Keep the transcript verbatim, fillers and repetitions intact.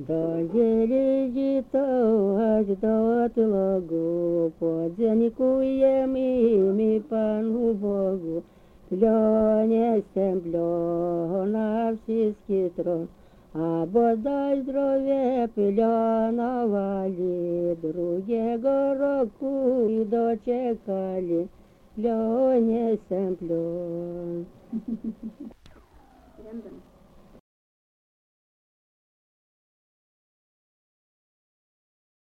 Доели діток аж до тилогу, подякуєм ім'я Пану Богу. Пльонесем пльон на всі трон, а бодай здоров'я пленовали, другого року і дочекали. Пльонесем пльон.